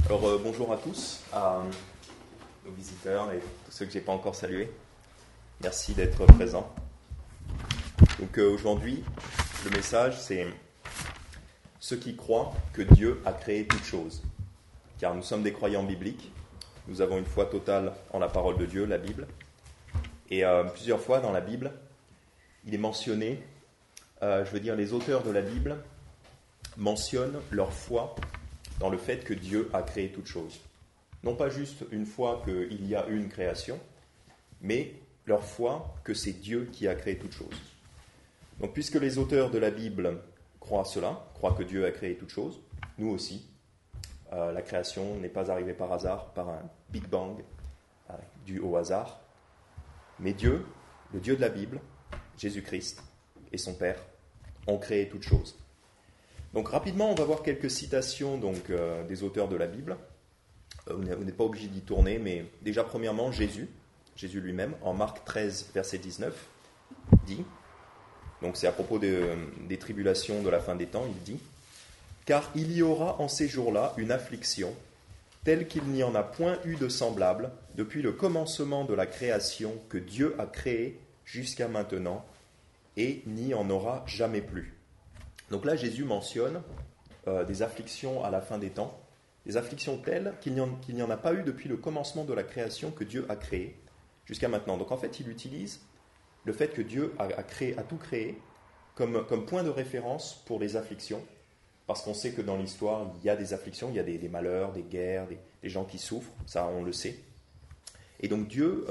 Alors bonjour à tous, à nos visiteurs et tous ceux que je n'ai pas encore salués. Merci d'être présents. Donc aujourd'hui, le message c'est ceux qui croient que Dieu a créé toutes choses. Car nous sommes des croyants bibliques, nous avons une foi totale en la parole de Dieu, la Bible. Et plusieurs fois dans la Bible, il est mentionné, les auteurs de la Bible mentionnent leur foi dans le fait que Dieu a créé toutes choses. Non pas juste une foi qu'il y a une création, mais leur foi que c'est Dieu qui a créé toutes choses. Donc puisque les auteurs de la Bible croient cela, croient que Dieu a créé toutes choses, nous aussi, la création n'est pas arrivée par hasard, par un Big Bang dû au hasard, mais Dieu, le Dieu de la Bible, Jésus-Christ et son Père, ont créé toutes choses. Donc rapidement, on va voir quelques citations des auteurs de la Bible. Vous n'êtes pas obligé d'y tourner, mais déjà premièrement, Jésus lui-même, en Marc 13, verset 19, dit, donc c'est à propos des tribulations de la fin des temps, il dit, « Car il y aura en ces jours-là une affliction, telle qu'il n'y en a point eu de semblable depuis le commencement de la création que Dieu a créée jusqu'à maintenant, et n'y en aura jamais plus. » Donc là, Jésus mentionne des afflictions à la fin des temps, des afflictions telles qu'il n'y en a pas eu depuis le commencement de la création que Dieu a créée jusqu'à maintenant. Donc en fait, il utilise le fait que Dieu a tout créé comme point de référence pour les afflictions, parce qu'on sait que dans l'histoire, il y a des afflictions, il y a des malheurs, des guerres, des gens qui souffrent, ça on le sait. Et donc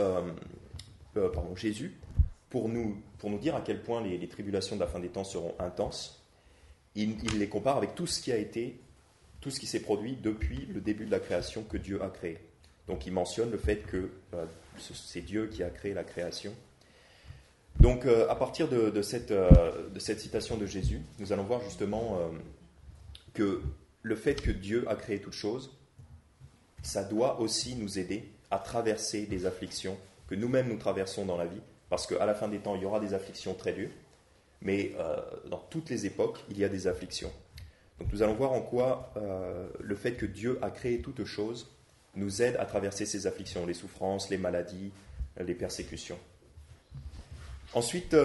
Jésus, pour nous dire à quel point les tribulations de la fin des temps seront intenses, il les compare avec tout ce qui s'est produit depuis le début de la création que Dieu a créé. Donc il mentionne le fait que c'est Dieu qui a créé la création. Donc à partir de cette citation de Jésus, nous allons voir justement que le fait que Dieu a créé toutes choses, ça doit aussi nous aider à traverser des afflictions que nous-mêmes nous traversons dans la vie, parce qu'à la fin des temps, il y aura des afflictions très dures, mais dans toutes les époques, il y a des afflictions. Donc nous allons voir en quoi le fait que Dieu a créé toutes choses nous aide à traverser ces afflictions, les souffrances, les maladies, les persécutions. Ensuite,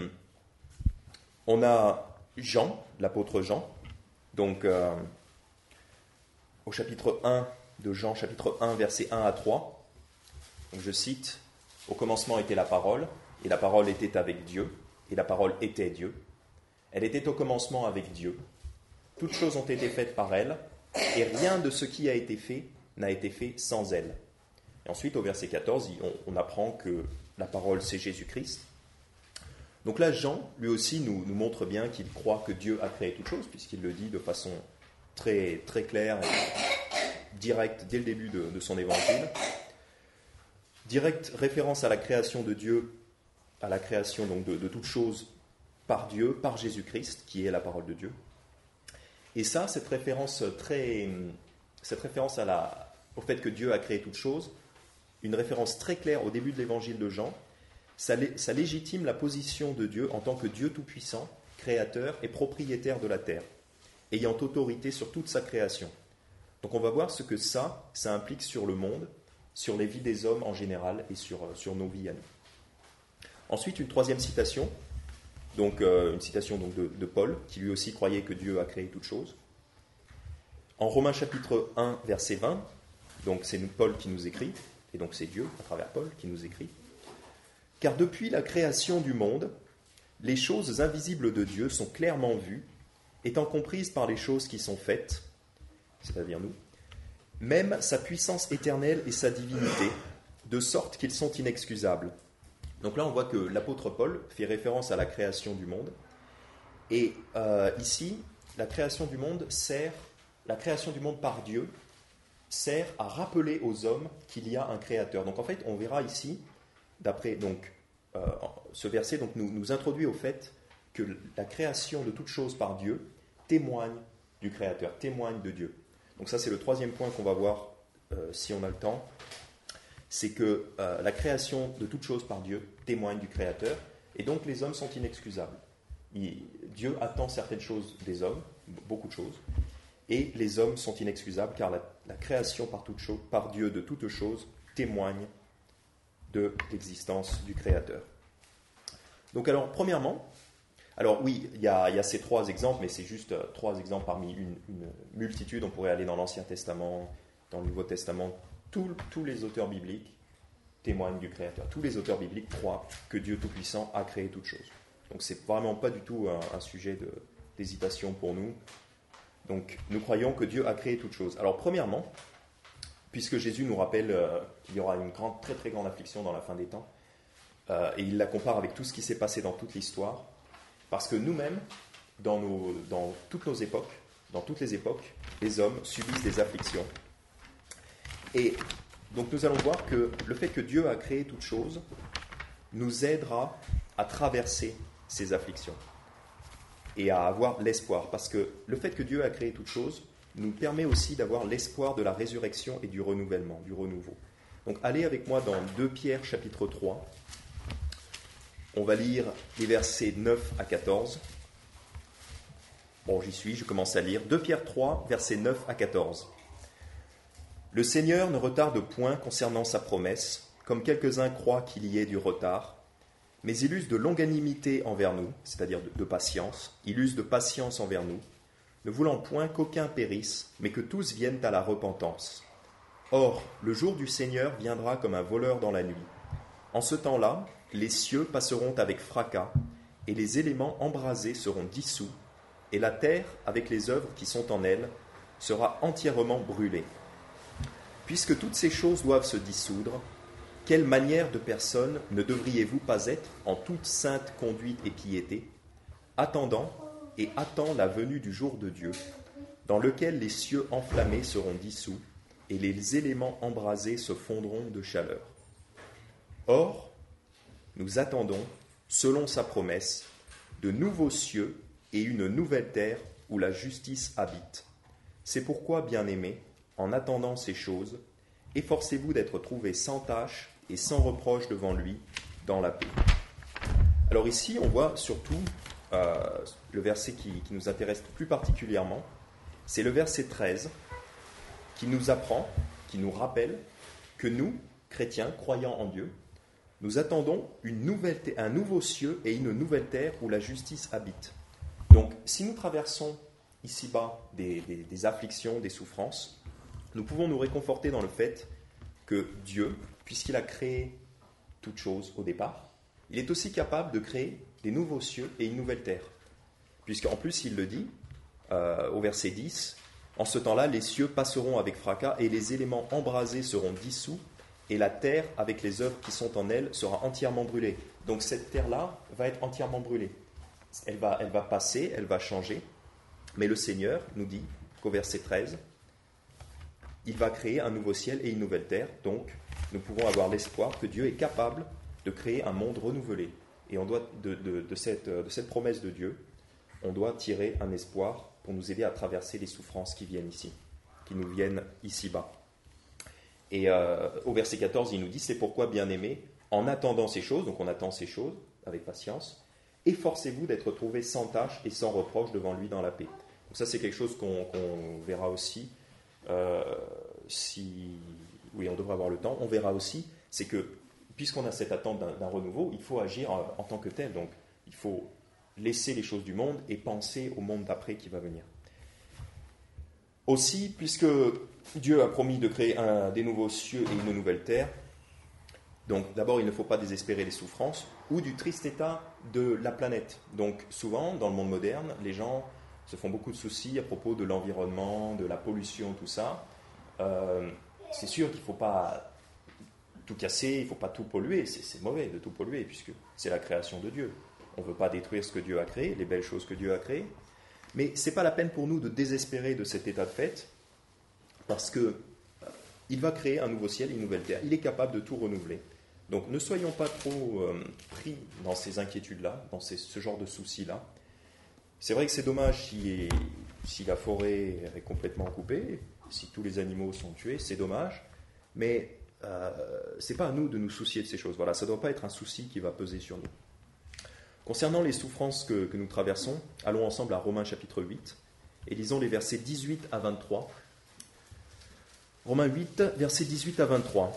on a Jean, l'apôtre Jean, donc au chapitre 1 de Jean, chapitre 1, versets 1 à 3. Donc, je cite, « Au commencement était la parole, et la parole était avec Dieu, et la parole était Dieu. Elle était au commencement avec Dieu. Toutes choses ont été faites par elle, et rien de ce qui a été fait n'a été fait sans elle. » Et ensuite, au verset 14, on apprend que la parole, c'est Jésus-Christ. Donc là, Jean, lui aussi, nous montre bien qu'il croit que Dieu a créé toutes choses, puisqu'il le dit de façon très, très claire et directe dès le début de son évangile. Directe référence à la création de Dieu, à la création donc de toutes choses par Dieu, par Jésus-Christ, qui est la parole de Dieu. Et ça, cette référence au fait que Dieu a créé toutes choses, une référence très claire au début de l'évangile de Jean, ça légitime la position de Dieu en tant que Dieu tout-puissant, créateur et propriétaire de la terre, ayant autorité sur toute sa création. Donc on va voir ce que ça implique sur le monde, sur les vies des hommes en général et sur nos vies à nous. Ensuite, une troisième citation, donc une citation donc, de Paul, qui lui aussi croyait que Dieu a créé toutes choses. En Romains chapitre 1, verset 20, donc c'est Paul qui nous écrit, et donc c'est Dieu, à travers Paul, qui nous écrit. « Car depuis la création du monde, les choses invisibles de Dieu sont clairement vues, étant comprises par les choses qui sont faites, c'est-à-dire nous, même sa puissance éternelle et sa divinité, de sorte qu'ils sont inexcusables. » Donc là, on voit que l'apôtre Paul fait référence à la création du monde. Et ici, la création du monde par Dieu sert à rappeler aux hommes qu'il y a un créateur. Donc en fait, on verra ici, d'après ce verset, nous introduit au fait que la création de toutes choses par Dieu témoigne du créateur, témoigne de Dieu. Donc ça, c'est le troisième point qu'on va voir si on a le temps. C'est que la création de toutes choses par Dieu témoigne du Créateur, et donc les hommes sont inexcusables. Dieu attend certaines choses des hommes, beaucoup de choses, et les hommes sont inexcusables, car la création par Dieu de toutes choses témoigne de l'existence du Créateur. Donc alors, premièrement, alors oui, il y a ces 3 exemples, mais c'est juste 3 exemples parmi une multitude. On pourrait aller dans l'Ancien Testament, dans le Nouveau Testament. Tous les auteurs bibliques témoignent du Créateur. Tous les auteurs bibliques croient que Dieu Tout-Puissant a créé toutes choses. Donc c'est vraiment pas du tout un sujet d'hésitation pour nous. Donc nous croyons que Dieu a créé toutes choses. Alors premièrement, puisque Jésus nous rappelle qu'il y aura une très très grande affliction dans la fin des temps, et il la compare avec tout ce qui s'est passé dans toute l'histoire, parce que nous-mêmes, dans toutes nos époques, dans toutes les époques, les hommes subissent des afflictions. Et donc nous allons voir que le fait que Dieu a créé toutes choses nous aidera à traverser ces afflictions et à avoir l'espoir, parce que le fait que Dieu a créé toutes choses nous permet aussi d'avoir l'espoir de la résurrection et du renouvellement, du renouveau. Donc allez avec moi dans 2 Pierre chapitre 3. On va lire les versets 9 à 14. Bon, j'y suis, je commence à lire. 2 Pierre 3, versets 9 à 14. Le Seigneur ne retarde point concernant sa promesse, comme quelques-uns croient qu'il y ait du retard, mais il use de longanimité envers nous, c'est-à-dire de patience, il use de patience envers nous, ne voulant point qu'aucun périsse, mais que tous viennent à la repentance. Or, le jour du Seigneur viendra comme un voleur dans la nuit. En ce temps-là, les cieux passeront avec fracas, et les éléments embrasés seront dissous, et la terre, avec les œuvres qui sont en elle, sera entièrement brûlée. Puisque toutes ces choses doivent se dissoudre, quelle manière de personne ne devriez-vous pas être en toute sainte conduite et piété, attendant la venue du jour de Dieu, dans lequel les cieux enflammés seront dissous, et les éléments embrasés se fondront de chaleur. Or, nous attendons, selon sa promesse, de nouveaux cieux et une nouvelle terre où la justice habite. C'est pourquoi, bien-aimés, en attendant ces choses, efforcez-vous d'être trouvés sans tache et sans reproche devant lui, dans la paix. Alors ici, on voit surtout le verset qui nous intéresse plus particulièrement, c'est le verset 13, qui nous apprend, qui nous rappelle que nous, chrétiens, croyants en Dieu, nous attendons un nouveau cieux et une nouvelle terre où la justice habite. Donc, si nous traversons ici-bas des afflictions, des souffrances, nous pouvons nous réconforter dans le fait que Dieu, puisqu'il a créé toutes choses au départ, il est aussi capable de créer des nouveaux cieux et une nouvelle terre. Puisqu'en plus, il le dit au verset 10, « En ce temps-là, les cieux passeront avec fracas et les éléments embrasés seront dissous, et la terre, avec les œuvres qui sont en elle, sera entièrement brûlée. » Donc cette terre-là va être entièrement brûlée. Elle va passer, elle va changer, mais le Seigneur nous dit qu'au verset 13, il va créer un nouveau ciel et une nouvelle terre, donc nous pouvons avoir l'espoir que Dieu est capable de créer un monde renouvelé. Et on doit, de cette promesse de Dieu, on doit tirer un espoir pour nous aider à traverser les souffrances qui viennent ici, qui nous viennent ici-bas. Et au verset 14, il nous dit, c'est pourquoi, bien-aimés, en attendant ces choses, donc on attend ces choses avec patience, efforcez-vous d'être trouvés sans tache et sans reproche devant lui dans la paix. Donc ça, c'est quelque chose qu'on verra aussi, oui, on devrait avoir le temps, on verra aussi, c'est que, puisqu'on a cette attente d'un renouveau, il faut agir en tant que tel, donc il faut laisser les choses du monde et penser au monde d'après qui va venir. Aussi, puisque Dieu a promis de créer des nouveaux cieux et une nouvelle terre, donc d'abord il ne faut pas désespérer les souffrances ou du triste état de la planète. Donc souvent, dans le monde moderne, les gens se font beaucoup de soucis à propos de l'environnement, de la pollution, tout ça. C'est sûr qu'il ne faut pas tout casser, il ne faut pas tout polluer, c'est mauvais de tout polluer puisque c'est la création de Dieu. On ne veut pas détruire ce que Dieu a créé, les belles choses que Dieu a créées. Mais ce n'est pas la peine pour nous de désespérer de cet état de fait, parce qu'il va créer un nouveau ciel et une nouvelle terre. Il est capable de tout renouveler. Donc ne soyons pas trop pris dans ces inquiétudes-là, dans ce genre de soucis-là. C'est vrai que c'est dommage si la forêt est complètement coupée, si tous les animaux sont tués, c'est dommage, mais ce n'est pas à nous de nous soucier de ces choses. Voilà, ça ne doit pas être un souci qui va peser sur nous. Concernant les souffrances que nous traversons, allons ensemble à Romains chapitre 8. et lisons les versets 18 à 23. Romains 8, versets 18 à 23.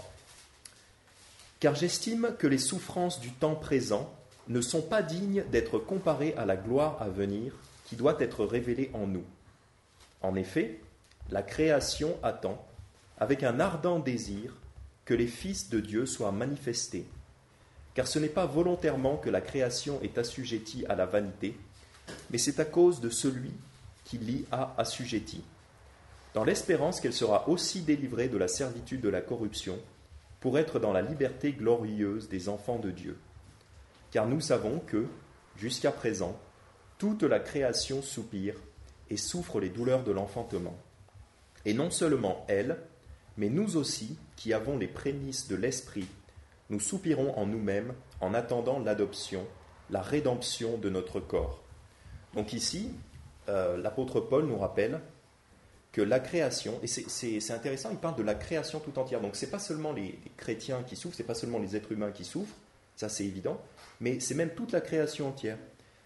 « Car j'estime que les souffrances du temps présent ne sont pas dignes d'être comparées à la gloire à venir qui doit être révélée en nous. En effet, la création attend, avec un ardent désir, que les fils de Dieu soient manifestés. Car ce n'est pas volontairement que la création est assujettie à la vanité, mais c'est à cause de celui qui l'y a assujettie, dans l'espérance qu'elle sera aussi délivrée de la servitude de la corruption, pour être dans la liberté glorieuse des enfants de Dieu. Car nous savons que, jusqu'à présent, toute la création soupire et souffre les douleurs de l'enfantement. Et non seulement elle, mais nous aussi, qui avons les prémices de l'Esprit, nous soupirons en nous-mêmes en attendant l'adoption, la rédemption de notre corps. » Donc ici, l'apôtre Paul nous rappelle que la création, et c'est intéressant, il parle de la création tout entière. Donc ce n'est pas seulement les chrétiens qui souffrent, ce n'est pas seulement les êtres humains qui souffrent, ça c'est évident, mais c'est même toute la création entière.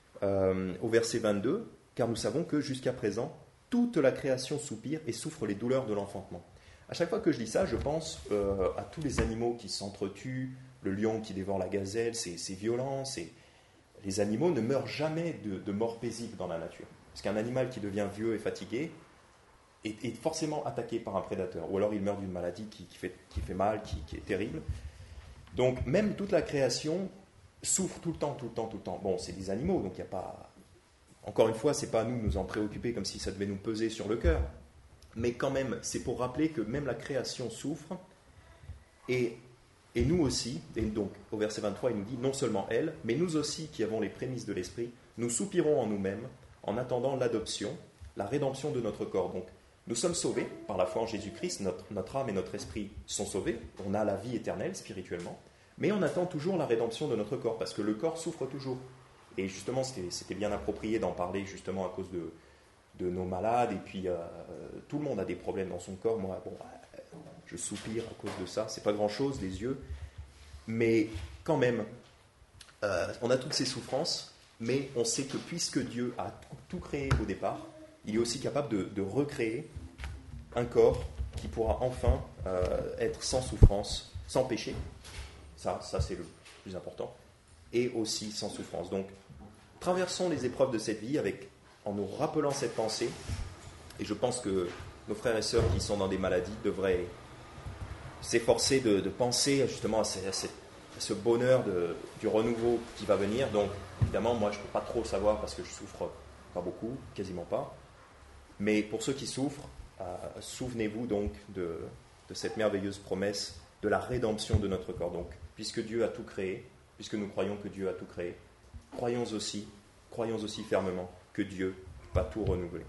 Au verset 22, « Car nous savons que jusqu'à présent, toute la création soupire et souffre les douleurs de l'enfantement. » À chaque fois que je lis ça, je pense à tous les animaux qui s'entretuent, le lion qui dévore la gazelle, c'est violent, les animaux ne meurent jamais de mort paisible dans la nature. Parce qu'un animal qui devient vieux et fatigué est forcément attaqué par un prédateur, ou alors il meurt d'une maladie qui fait mal, qui est terrible. Donc même toute la création souffre tout le temps. Bon, c'est des animaux, donc il n'y a pas... Encore une fois, ce n'est pas à nous de nous en préoccuper comme si ça devait nous peser sur le cœur. Mais quand même, c'est pour rappeler que même la création souffre, et nous aussi, et donc au verset 23, il nous dit, non seulement elle, mais nous aussi qui avons les prémices de l'Esprit, nous soupirons en nous-mêmes en attendant l'adoption, la rédemption de notre corps. Donc nous sommes sauvés par la foi en Jésus-Christ, notre âme et notre esprit sont sauvés, on a la vie éternelle spirituellement, mais on attend toujours la rédemption de notre corps, parce que le corps souffre toujours. Et justement, c'était bien approprié d'en parler justement à cause de nos malades, et puis tout le monde a des problèmes dans son corps. Moi, je soupire à cause de ça, c'est pas grand-chose, les yeux, mais quand même, on a toutes ces souffrances, mais on sait que puisque Dieu a tout créé au départ, il est aussi capable de recréer un corps qui pourra enfin être sans souffrance, sans péché, ça c'est le plus important, et aussi sans souffrance. Donc, traversons les épreuves de cette vie en nous rappelant cette pensée, et je pense que nos frères et sœurs qui sont dans des maladies devraient s'efforcer de penser justement à ce bonheur du renouveau qui va venir. Donc évidemment, moi je ne peux pas trop savoir parce que je souffre pas beaucoup, quasiment pas, mais pour ceux qui souffrent, souvenez-vous donc de cette merveilleuse promesse de la rédemption de notre corps. Donc puisque Dieu a tout créé, puisque nous croyons que Dieu a tout créé, croyons aussi fermement que Dieu va tout renouveler.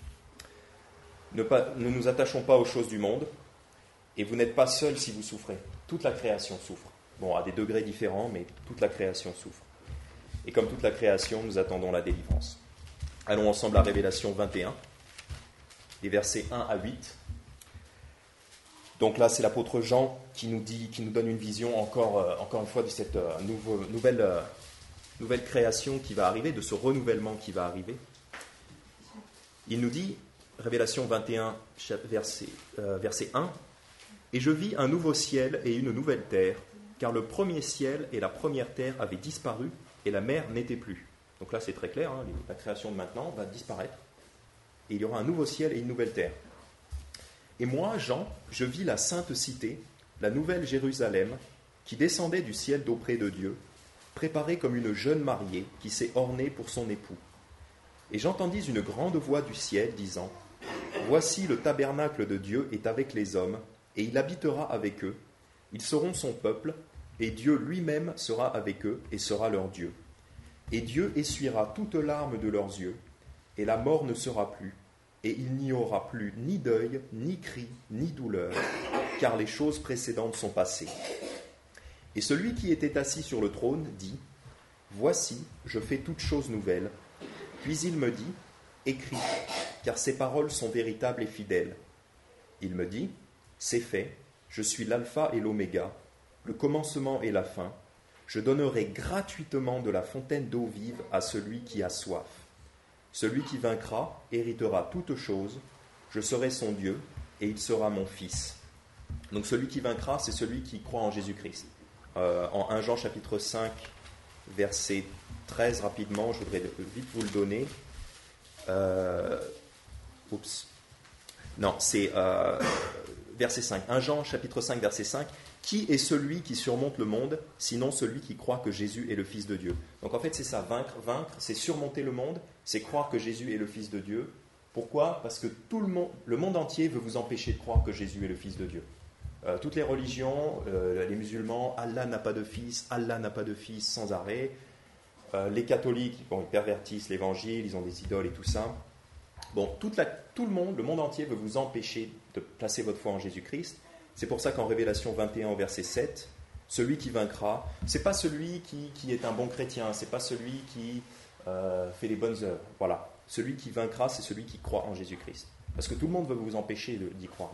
Ne nous attachons pas aux choses du monde, et vous n'êtes pas seuls si vous souffrez. Toute la création souffre. Bon, à des degrés différents, mais toute la création souffre. Et comme toute la création, nous attendons la délivrance. Allons ensemble à Révélation 21, les versets 1 à 8. Donc là, c'est l'apôtre Jean qui nous donne une vision encore une fois de cette nouvelle création qui va arriver, de ce renouvellement qui va arriver. Il nous dit, Révélation 21, verset 1, « Et je vis un nouveau ciel et une nouvelle terre, car le premier ciel et la première terre avaient disparu, et la mer n'était plus. » Donc là, c'est très clair, la création de maintenant va disparaître, et il y aura un nouveau ciel et une nouvelle terre. « Et moi, Jean, je vis la sainte cité, la nouvelle Jérusalem, qui descendait du ciel d'auprès de Dieu, préparée comme une jeune mariée qui s'est ornée pour son époux. Et j'entendis une grande voix du ciel disant, « Voici le tabernacle de Dieu est avec les hommes, et il habitera avec eux. Ils seront son peuple, et Dieu lui-même sera avec eux et sera leur Dieu. Et Dieu essuiera toute larme de leurs yeux, et la mort ne sera plus, et il n'y aura plus ni deuil, ni cri, ni douleur, car les choses précédentes sont passées. Et celui qui était assis sur le trône dit, « Voici, je fais toutes choses nouvelles. » Puis il me dit, « Écris, car ces paroles sont véritables et fidèles. » Il me dit, « C'est fait, je suis l'alpha et l'oméga, le commencement et la fin. Je donnerai gratuitement de la fontaine d'eau vive à celui qui a soif. Celui qui vaincra héritera toutes choses, je serai son Dieu, et il sera mon fils. » Donc celui qui vaincra, c'est celui qui croit en Jésus-Christ. En 1 Jean chapitre 5, verset 13, rapidement, je voudrais vite vous le donner. Non, c'est verset 5. 1 Jean chapitre 5, verset 5. « Qui est celui qui surmonte le monde, sinon celui qui croit que Jésus est le Fils de Dieu ?» Donc en fait, c'est ça, vaincre, c'est surmonter le monde, c'est croire que Jésus est le Fils de Dieu. Pourquoi ? Parce que le monde entier veut vous empêcher de croire que Jésus est le Fils de Dieu. Toutes les religions, les musulmans, Allah n'a pas de fils, Allah n'a pas de fils sans arrêt. Les catholiques, bon, ils pervertissent l'évangile, ils ont des idoles et tout ça. Bon, tout le monde entier veut vous empêcher de placer votre foi en Jésus-Christ. C'est pour ça qu'en Révélation 21 au verset 7, celui qui vaincra, c'est pas celui qui est un bon chrétien, c'est pas celui qui fait les bonnes œuvres. Voilà, celui qui vaincra, c'est celui qui croit en Jésus-Christ. Parce que tout le monde veut vous empêcher d'y croire,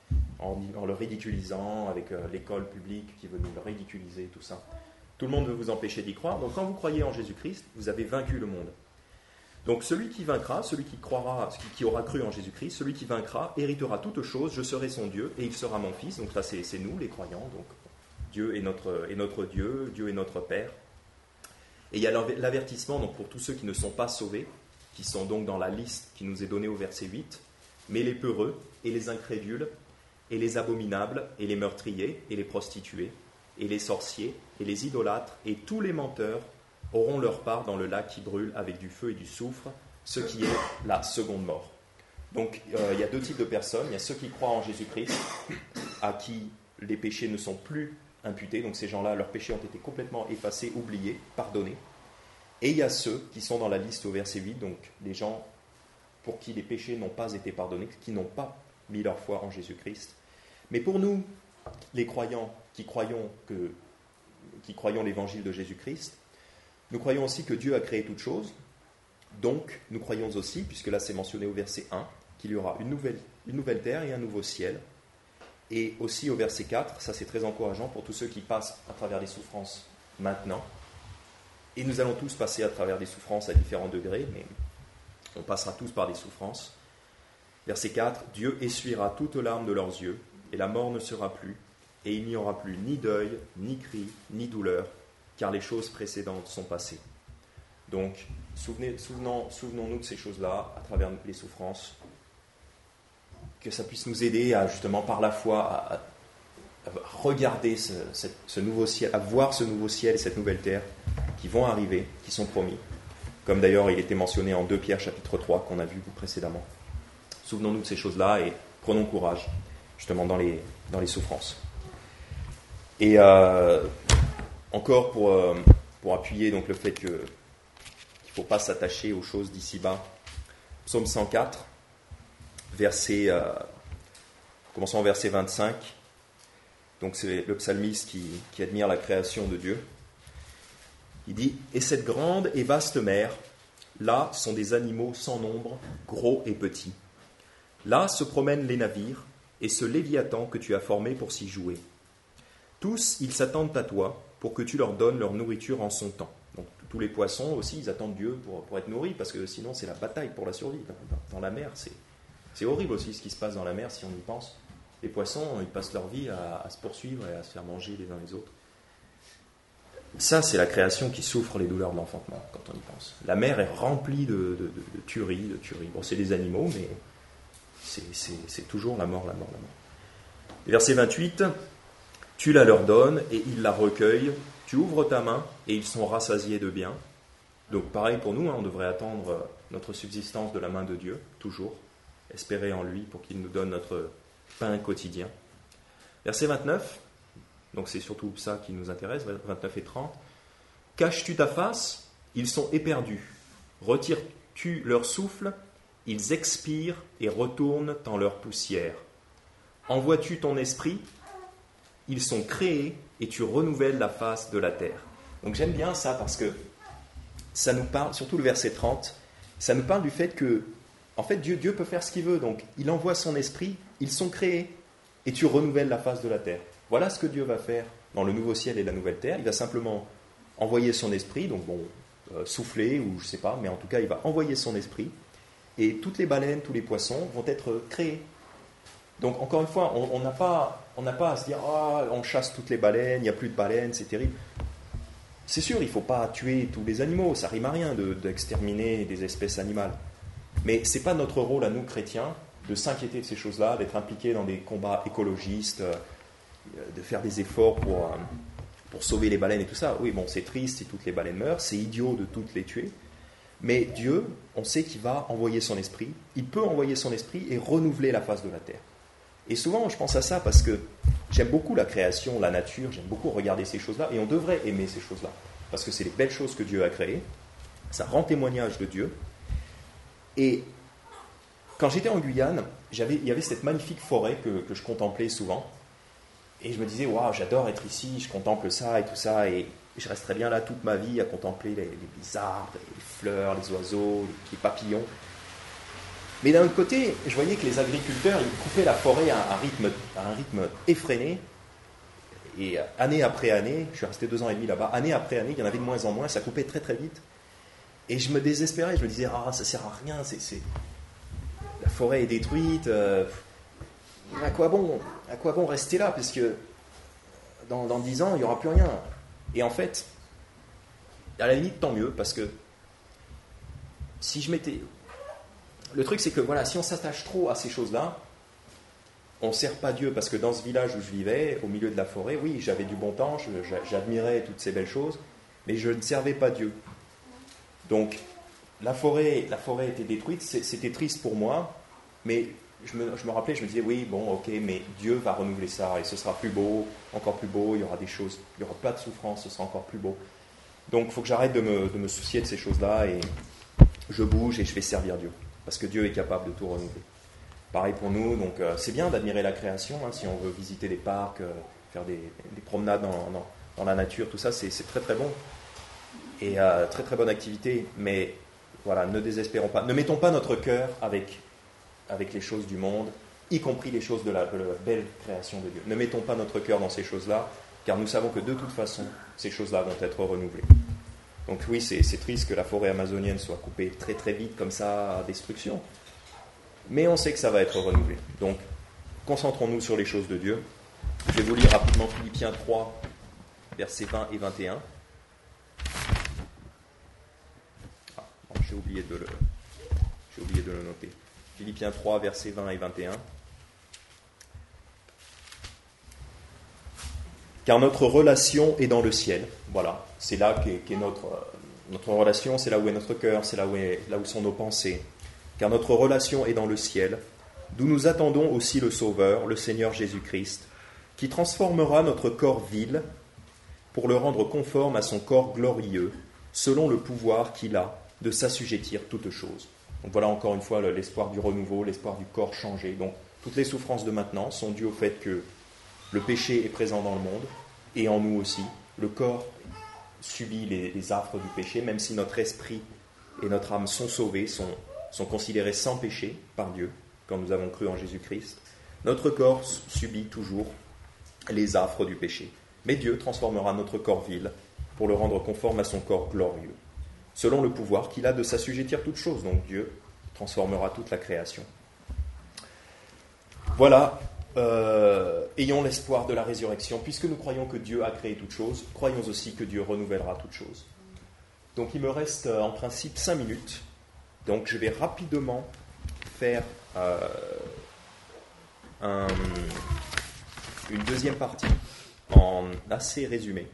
en le ridiculisant, avec l'école publique qui veut nous le ridiculiser, tout ça. Tout le monde veut vous empêcher d'y croire. Donc quand vous croyez en Jésus-Christ, vous avez vaincu le monde. Donc celui qui vaincra, celui qui croira, qui aura cru en Jésus-Christ, celui qui vaincra héritera toutes choses, je serai son Dieu et il sera mon fils. Donc là c'est nous les croyants, donc Dieu est notre Dieu, Dieu est notre Père. Et il y a l'avertissement donc pour tous ceux qui ne sont pas sauvés, qui sont donc dans la liste qui nous est donnée au verset 8, mais les peureux et les incrédules et les abominables et les meurtriers et les prostituées et les sorciers et les idolâtres et tous les menteurs auront leur part dans le lac qui brûle avec du feu et du soufre, ce qui est la seconde mort. Donc il y a deux types de personnes. Il y a ceux qui croient en Jésus-Christ, à qui les péchés ne sont plus imputés. Donc ces gens-là, leurs péchés ont été complètement effacés, oubliés, pardonnés. Et il y a ceux qui sont dans la liste au verset 8, donc les gens pour qui les péchés n'ont pas été pardonnés, qui n'ont pas mis leur foi en Jésus-Christ. Mais pour nous, les croyants qui croyons l'évangile de Jésus-Christ, nous croyons aussi que Dieu a créé toutes choses. Donc, nous croyons aussi, puisque là c'est mentionné au verset 1, qu'il y aura une nouvelle terre et un nouveau ciel. Et aussi au verset 4, ça c'est très encourageant pour tous ceux qui passent à travers les souffrances maintenant. Et nous allons tous passer à travers des souffrances à différents degrés, mais on passera tous par des souffrances. Verset 4, « Dieu essuiera toutes larmes de leurs yeux, et la mort ne sera plus, et il n'y aura plus ni deuil, ni cri, ni douleur, car les choses précédentes sont passées. » Donc, souvenons-nous de ces choses-là à travers les souffrances, que ça puisse nous aider à, justement, par la foi, à regarder ce nouveau ciel, à voir ce nouveau ciel et cette nouvelle terre qui vont arriver, qui sont promis, comme d'ailleurs il était mentionné en 2 Pierre chapitre 3 qu'on a vu précédemment. Souvenons-nous de ces choses-là et prenons courage, justement, dans les souffrances. Et encore pour appuyer donc le fait qu'il ne faut pas s'attacher aux choses d'ici-bas, Psaume 104, commençons au verset 25. Donc c'est le psalmiste qui admire la création de Dieu. Il dit « Et cette grande et vaste mer, là sont des animaux sans nombre, gros et petits. Là se promènent les navires et ce léviathan que tu as formé pour s'y jouer. Tous, ils s'attendent à toi pour que tu leur donnes leur nourriture en son temps. » Donc tous les poissons aussi, ils attendent Dieu pour être nourris, parce que sinon c'est la bataille pour la survie. Dans la mer, c'est horrible aussi ce qui se passe dans la mer si on y pense. Les poissons, ils passent leur vie à se poursuivre et à se faire manger les uns les autres. Ça, c'est la création qui souffre les douleurs de l'enfantement, quand on y pense. La mer est remplie de tueries. Bon, c'est des animaux, mais c'est toujours la mort. Verset 28, « Tu la leur donnes et ils la recueillent. Tu ouvres ta main et ils sont rassasiés de bien. » Donc pareil pour nous, on devrait attendre notre subsistance de la main de Dieu, toujours. Espérer en lui pour qu'il nous donne notre pain quotidien. Verset 29, donc c'est surtout ça qui nous intéresse, 29 et 30. « Caches-tu ta face ? Ils sont éperdus. Retires-tu leur souffle ? Ils expirent et retournent en leur poussière. Envoies-tu ton esprit ? Ils sont créés et tu renouvelles la face de la terre. » Donc j'aime bien ça parce que ça nous parle, surtout le verset 30, ça nous parle du fait que, en fait, Dieu peut faire ce qu'il veut. Donc il envoie son esprit, ils sont créés et tu renouvelles la face de la terre. Voilà ce que Dieu va faire dans le nouveau ciel et la nouvelle terre. Il va simplement envoyer son esprit. Donc bon, souffler, ou je ne sais pas, mais en tout cas, il va envoyer son esprit, et toutes les baleines, tous les poissons vont être créés. Donc, encore une fois, on n'a pas à se dire « Ah, on chasse toutes les baleines, il n'y a plus de baleines, c'est terrible ». C'est sûr, il ne faut pas tuer tous les animaux, ça rime à rien d'exterminer des espèces animales. Mais ce n'est pas notre rôle à nous, chrétiens, de s'inquiéter de ces choses-là, d'être impliqués dans des combats écologistes, de faire des efforts pour sauver les baleines et tout ça. Oui, bon, c'est triste si toutes les baleines meurent, c'est idiot de toutes les tuer. Mais Dieu, on sait qu'il va envoyer son esprit, il peut envoyer son esprit et renouveler la face de la terre. Et souvent, je pense à ça parce que j'aime beaucoup la création, la nature, j'aime beaucoup regarder ces choses-là, et on devrait aimer ces choses-là, parce que c'est les belles choses que Dieu a créées, ça rend témoignage de Dieu. Et quand j'étais en Guyane, il y avait cette magnifique forêt que je contemplais souvent, et je me disais, waouh, j'adore être ici, je contemple ça et tout ça, et je resterai bien là toute ma vie à contempler les arbres, les fleurs, les oiseaux, les papillons. Mais d'un autre côté, je voyais que les agriculteurs, ils coupaient la forêt à un rythme effréné. Et année après année, je suis resté 2 ans et demi là-bas, année après année, il y en avait de moins en moins, ça coupait très très vite. Et je me désespérais, je me disais, ah, ça sert à rien, la forêt est détruite, à quoi bon rester là, parce que dans 10 ans, il n'y aura plus rien. Et en fait, à la limite, tant mieux, parce que si je m'étais... Le truc, c'est que voilà, si on s'attache trop à ces choses-là, on ne sert pas Dieu, parce que dans ce village où je vivais, au milieu de la forêt, oui, j'avais du bon temps, j'admirais toutes ces belles choses, mais je ne servais pas Dieu. Donc, la forêt était détruite, c'était triste pour moi, mais je me rappelais, je me disais, oui, bon, ok, mais Dieu va renouveler ça, et ce sera plus beau, encore plus beau, il y aura des choses, il n'y aura pas de souffrance, ce sera encore plus beau. Donc, il faut que j'arrête de me soucier de ces choses-là, et je bouge et je vais servir Dieu. Parce que Dieu est capable de tout renouveler. Pareil pour nous, donc c'est bien d'admirer la création, hein, si on veut visiter des parcs, faire des promenades dans la nature, tout ça, c'est très très bon. Et très très bonne activité, mais voilà, ne désespérons pas. Ne mettons pas notre cœur avec les choses du monde, y compris les choses de la belle création de Dieu. Ne mettons pas notre cœur dans ces choses-là, car nous savons que de toute façon, ces choses-là vont être renouvelées. Donc oui, c'est triste que la forêt amazonienne soit coupée très très vite comme ça à destruction. Mais on sait que ça va être renouvelé. Donc, concentrons-nous sur les choses de Dieu. Je vais vous lire rapidement Philippiens 3, versets 20 et 21. Ah, bon, j'ai oublié de le noter. Philippiens 3, versets 20 et 21. Car notre relation est dans le ciel. Voilà, c'est là qu'est notre relation, c'est là où est notre cœur, c'est là où sont nos pensées. Car notre relation est dans le ciel, d'où nous attendons aussi le Sauveur, le Seigneur Jésus-Christ, qui transformera notre corps vil pour le rendre conforme à son corps glorieux, selon le pouvoir qu'il a de s'assujettir toutes choses. Donc voilà encore une fois l'espoir du renouveau, l'espoir du corps changé. Donc toutes les souffrances de maintenant sont dues au fait que le péché est présent dans le monde, et en nous aussi. Le corps subit les affres du péché, même si notre esprit et notre âme sont sauvés, sont considérés sans péché par Dieu, quand nous avons cru en Jésus-Christ. Notre corps subit toujours les affres du péché. Mais Dieu transformera notre corps vil pour le rendre conforme à son corps glorieux, selon le pouvoir qu'il a de s'assujettir toutes choses. Donc Dieu transformera toute la création. Voilà. Ayons l'espoir de la résurrection. Puisque nous croyons que Dieu a créé toutes choses, croyons aussi que Dieu renouvellera toutes choses. Donc il me reste en principe 5 minutes. Donc je vais rapidement faire une deuxième partie en assez résumé.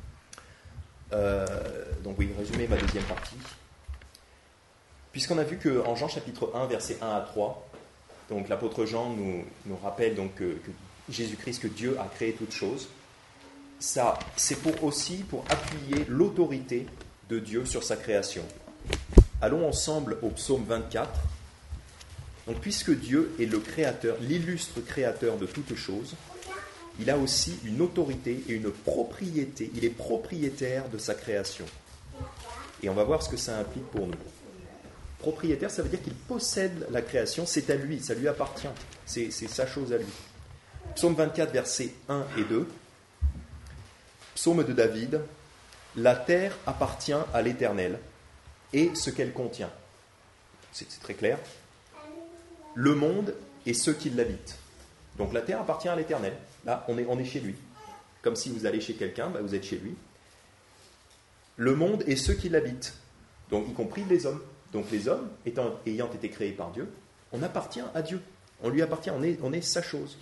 Donc oui, résumer ma deuxième partie. Puisqu'on a vu qu'en Jean chapitre 1, versets 1 à 3, donc l'apôtre Jean nous rappelle donc que Jésus-Christ, que Dieu a créé toutes choses. Ça, c'est pour appuyer l'autorité de Dieu sur sa création. Allons ensemble au psaume 24. Donc, puisque Dieu est le créateur, l'illustre créateur de toutes choses, il a aussi une autorité et une propriété. Il est propriétaire de sa création. Et on va voir ce que ça implique pour nous. Propriétaire, ça veut dire qu'il possède la création, c'est à lui, ça lui appartient, c'est sa chose à lui. Psaume 24, versets 1 et 2. Psaume de David. la terre appartient à l'Éternel et ce qu'elle contient. C'est très clair. Le monde et ceux qui l'habitent. Donc la terre appartient à l'Éternel. Là, on est chez lui. Comme si vous allez chez quelqu'un, vous êtes chez lui. Le monde et ceux qui l'habitent. Donc y compris les hommes. Donc les hommes, ayant été créés par Dieu, on appartient à Dieu. On lui appartient, on est sa chose.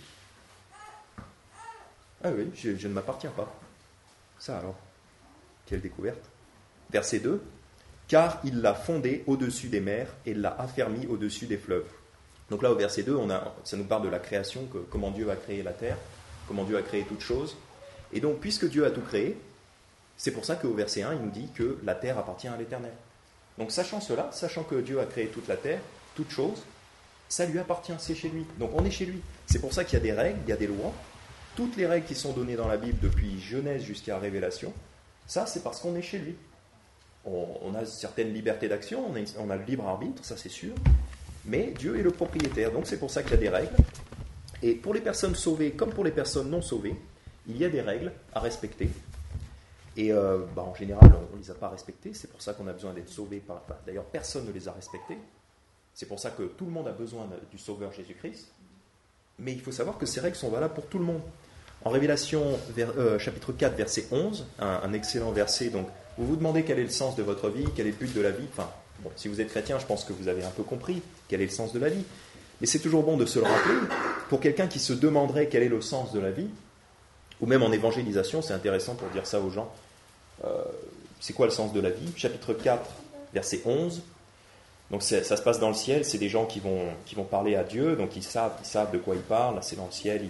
Ah oui, je ne m'appartiens pas. Ça alors, quelle découverte. Verset 2. Car il l'a fondé au-dessus des mers et l'a affermi au-dessus des fleuves. Donc là, au verset 2, ça nous parle de la création, comment Dieu a créé la terre, comment Dieu a créé toutes choses. Et donc, puisque Dieu a tout créé, c'est pour ça qu'au verset 1, il nous dit que la terre appartient à l'Éternel. Donc, sachant cela, sachant que Dieu a créé toute la terre, toutes choses, ça lui appartient, c'est chez lui. Donc, on est chez lui. C'est pour ça qu'il y a des règles, il y a des lois. Toutes les règles qui sont données dans la Bible depuis Genèse jusqu'à Révélation, ça, c'est parce qu'on est chez lui. On a certaines libertés d'action, on a le libre arbitre, ça c'est sûr, mais Dieu est le propriétaire, donc c'est pour ça qu'il y a des règles. Et pour les personnes sauvées comme pour les personnes non sauvées, il y a des règles à respecter. Et en général, on ne les a pas respectées, c'est pour ça qu'on a besoin d'être sauvés. D'ailleurs, personne ne les a respectées. C'est pour ça que tout le monde a besoin du Sauveur Jésus-Christ. Mais il faut savoir que ces règles sont valables pour tout le monde. En Révélation, chapitre 4, verset 11, un excellent verset, donc vous vous demandez quel est le sens de votre vie, quel est le but de la vie. Si vous êtes chrétien, je pense que vous avez un peu compris quel est le sens de la vie. Mais c'est toujours bon de se le rappeler. Pour quelqu'un qui se demanderait quel est le sens de la vie, ou même en évangélisation, c'est intéressant pour dire ça aux gens. C'est quoi le sens de la vie ? Chapitre 4, verset 11. Donc ça se passe dans le ciel, c'est des gens qui vont parler à Dieu, donc ils savent de quoi ils parlent. Là, c'est dans le ciel,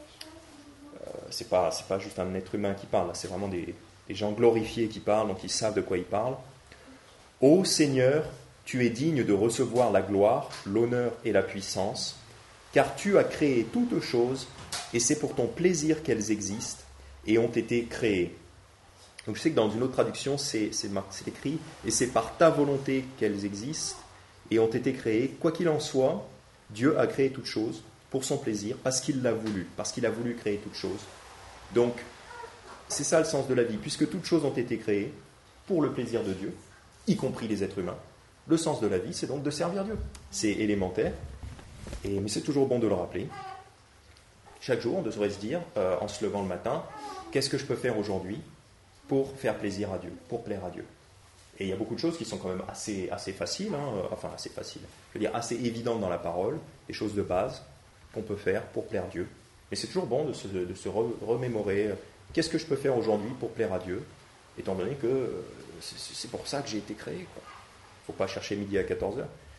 c'est pas juste un être humain qui parle, là, c'est vraiment des gens glorifiés qui parlent, donc ils savent de quoi ils parlent. Ô Seigneur, tu es digne de recevoir la gloire, l'honneur et la puissance, car tu as créé toutes choses, et c'est pour ton plaisir qu'elles existent et ont été créées. Donc je sais que dans une autre traduction, c'est écrit, et c'est par ta volonté qu'elles existent et ont été créées. Quoi qu'il en soit, Dieu a créé toutes choses pour son plaisir, parce qu'il l'a voulu, parce qu'il a voulu créer toutes choses. Donc, c'est ça le sens de la vie, puisque toutes choses ont été créées pour le plaisir de Dieu, y compris les êtres humains. Le sens de la vie, c'est donc de servir Dieu. C'est élémentaire, mais c'est toujours bon de le rappeler. Chaque jour, on devrait se dire, en se levant le matin, qu'est-ce que je peux faire aujourd'hui pour faire plaisir à Dieu, pour plaire à Dieu. Et il y a beaucoup de choses qui sont quand même assez faciles, assez faciles, je veux dire assez évidentes dans la parole, des choses de base qu'on peut faire pour plaire Dieu. Mais c'est toujours bon de se remémorer, qu'est-ce que je peux faire aujourd'hui pour plaire à Dieu, étant donné que c'est pour ça que j'ai été créé. Il ne faut pas chercher midi à 14h.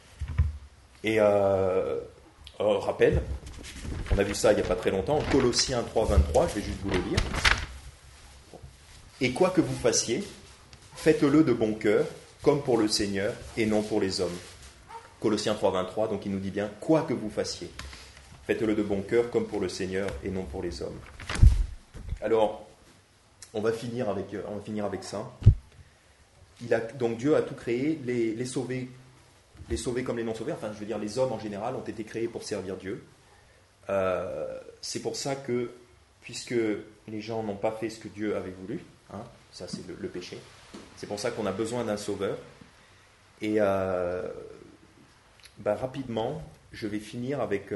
Et rappel, on a vu ça il n'y a pas très longtemps, Colossiens 3,23, je vais juste vous le lire. Et quoi que vous fassiez, faites-le de bon cœur, comme pour le Seigneur et non pour les hommes. Colossiens 3,23, donc il nous dit bien, quoi que vous fassiez, faites-le de bon cœur, comme pour le Seigneur et non pour les hommes. Alors, on va finir avec ça. Donc Dieu a tout créé, les sauvés comme les non sauvés, enfin je veux dire les hommes en général ont été créés pour servir Dieu. C'est pour ça que, puisque les gens n'ont pas fait ce que Dieu avait voulu, ça c'est le péché, c'est pour ça qu'on a besoin d'un sauveur. Et rapidement, je vais finir avec...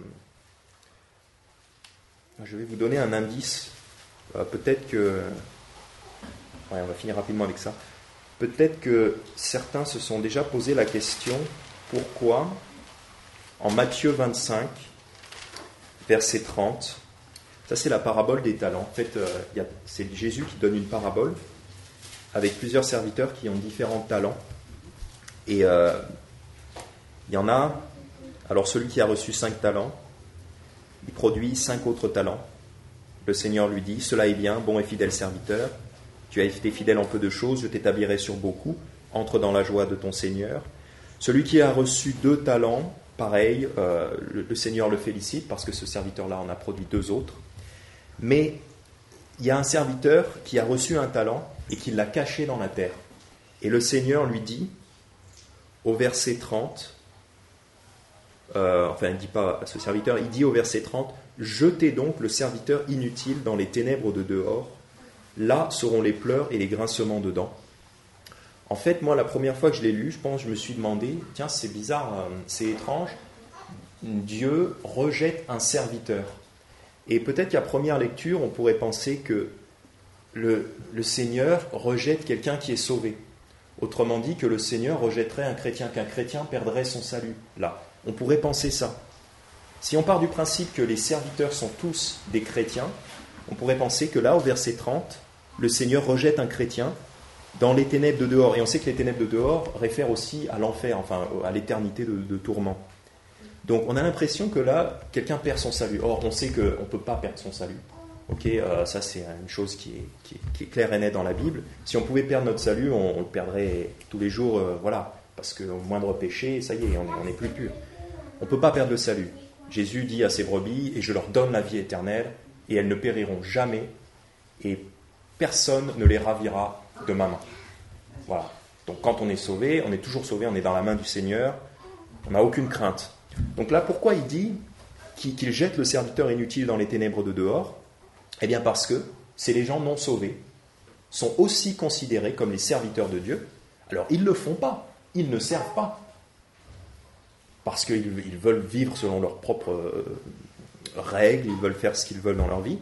je vais vous donner un indice. Peut-être que... Ouais, on va finir rapidement avec ça. Peut-être que certains se sont déjà posé la question, pourquoi, en Matthieu 25, verset 30, ça c'est la parabole des talents. En fait, c'est Jésus qui donne une parabole avec plusieurs serviteurs qui ont différents talents. Et il y en a, alors celui qui a reçu 5 talents, il produit 5 autres talents. Le Seigneur lui dit, cela est bien, bon et fidèle serviteur, tu as été fidèle en peu de choses, je t'établirai sur beaucoup, entre dans la joie de ton Seigneur. Celui qui a reçu 2 talents, pareil, le Seigneur le félicite parce que ce serviteur-là en a produit 2 autres. Mais il y a un serviteur qui a reçu un talent et qui l'a caché dans la terre. Et le Seigneur lui dit, au verset 30, il ne dit pas à ce serviteur, il dit au verset 30, jetez donc le serviteur inutile dans les ténèbres de dehors, là seront les pleurs et les grincements de dents. En fait, moi, la première fois que je l'ai lu, je me suis demandé, tiens, c'est bizarre, c'est étrange, Dieu rejette un serviteur. Et peut-être qu'à première lecture, on pourrait penser que le Seigneur rejette quelqu'un qui est sauvé. Autrement dit, que le Seigneur rejetterait un chrétien, qu'un chrétien perdrait son salut. Là, on pourrait penser ça. Si on part du principe que les serviteurs sont tous des chrétiens, on pourrait penser que là, au verset 30, le Seigneur rejette un chrétien dans les ténèbres de dehors. Et on sait que les ténèbres de dehors réfèrent aussi à l'enfer, enfin à l'éternité de tourment. Donc on a l'impression que là, quelqu'un perd son salut. Or, on sait qu'on ne peut pas perdre son salut. Ça c'est une chose qui est claire et nette dans la Bible. Si on pouvait perdre notre salut, on le perdrait tous les jours, parce qu'au moindre péché, ça y est, on n'est plus pur. On ne peut pas perdre le salut. Jésus dit à ses brebis, et je leur donne la vie éternelle, et elles ne périront jamais, et personne ne les ravira de ma main. Voilà. Donc quand on est sauvé, on est toujours sauvé, on est dans la main du Seigneur, on n'a aucune crainte. Donc là, pourquoi il dit qu'il jette le serviteur inutile dans les ténèbres de dehors ? Eh bien parce que c'est les gens non sauvés sont aussi considérés comme les serviteurs de Dieu. Alors ils ne le font pas, ils ne servent pas, parce qu'ils veulent vivre selon leurs propres règles, ils veulent faire ce qu'ils veulent dans leur vie,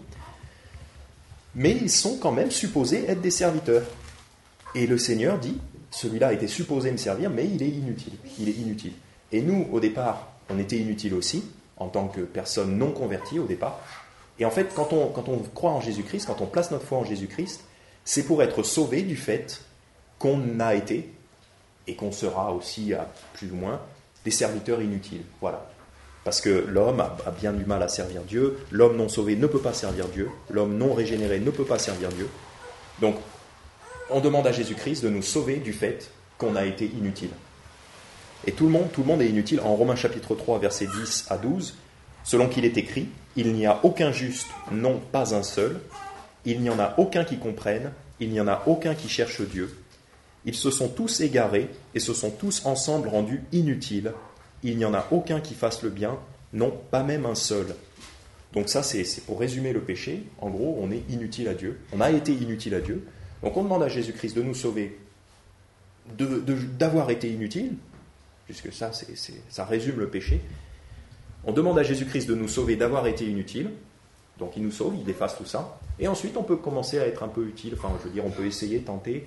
mais ils sont quand même supposés être des serviteurs. Et le Seigneur dit, celui-là était supposé me servir, mais il est inutile. Et nous, au départ, on était inutiles aussi, en tant que personnes non converties au départ. Et en fait, quand on croit en Jésus-Christ, quand on place notre foi en Jésus-Christ, c'est pour être sauvé du fait qu'on a été, et qu'on sera aussi, à plus ou moins, des serviteurs inutiles. Voilà. Parce que l'homme a bien du mal à servir Dieu, l'homme non sauvé ne peut pas servir Dieu, l'homme non régénéré ne peut pas servir Dieu. Donc, on demande à Jésus-Christ de nous sauver du fait qu'on a été inutile. Et tout le monde est inutile. En Romains chapitre 3, versets 10 à 12, selon qu'il est écrit, « Il n'y a aucun juste, non, pas un seul. Il n'y en a aucun qui comprenne. Il n'y en a aucun qui cherche Dieu. Ils se sont tous égarés et se sont tous ensemble rendus inutiles. Il n'y en a aucun qui fasse le bien, non, pas même un seul. » Donc ça, c'est pour résumer le péché. En gros, on est inutile à Dieu. On a été inutile à Dieu. Donc on demande à Jésus-Christ de nous sauver, d'avoir été inutile, puisque ça résume le péché. On demande à Jésus-Christ de nous sauver d'avoir été inutile, donc il nous sauve, il efface tout ça, et ensuite on peut commencer à être un peu utile, on peut essayer, tenter,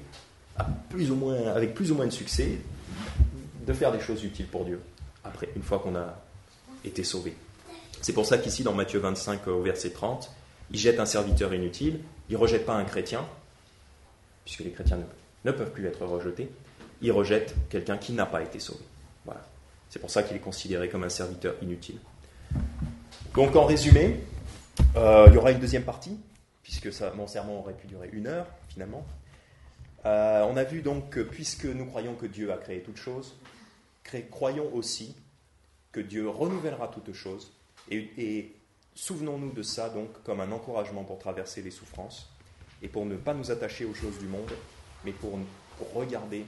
avec plus ou moins de succès, de faire des choses utiles pour Dieu, après, une fois qu'on a été sauvé. C'est pour ça qu'ici, dans Matthieu 25, au verset 30, il jette un serviteur inutile, il ne rejette pas un chrétien, puisque les chrétiens ne peuvent plus être rejetés, il rejette quelqu'un qui n'a pas été sauvé. Voilà. C'est pour ça qu'il est considéré comme un serviteur inutile. Donc en résumé, il y aura une deuxième partie, puisque mon sermon aurait pu durer 1 heure finalement. On a vu donc que puisque nous croyons que Dieu a créé toutes choses, croyons aussi que Dieu renouvellera toutes choses, et souvenons-nous de ça donc comme un encouragement pour traverser les souffrances, et pour ne pas nous attacher aux choses du monde, mais pour regarder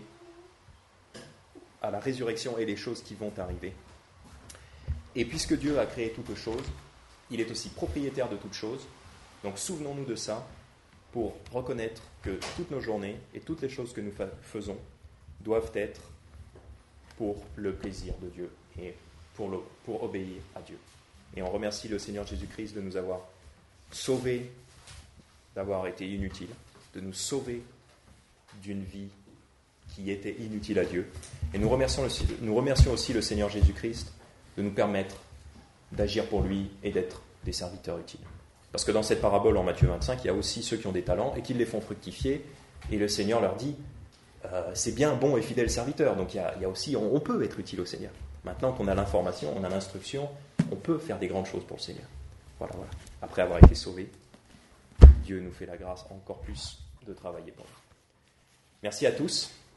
à la résurrection et les choses qui vont arriver. Et puisque Dieu a créé toutes choses, il est aussi propriétaire de toutes choses. Donc souvenons-nous de ça pour reconnaître que toutes nos journées et toutes les choses que nous faisons doivent être pour le plaisir de Dieu et pour obéir à Dieu. Et on remercie le Seigneur Jésus-Christ de nous avoir sauvés, d'avoir été inutiles, de nous sauver d'une vie qui était inutile à Dieu. Et nous remercions aussi le Seigneur Jésus-Christ de nous permettre d'agir pour lui et d'être des serviteurs utiles. Parce que dans cette parabole en Matthieu 25, il y a aussi ceux qui ont des talents et qui les font fructifier, et le Seigneur leur dit c'est bien, bon et fidèle serviteur. Donc il y a aussi, on peut être utile au Seigneur. Maintenant qu'on a l'information, on a l'instruction, on peut faire des grandes choses pour le Seigneur. Voilà. Après avoir été sauvés, Dieu nous fait la grâce encore plus de travailler pour nous. Merci à tous.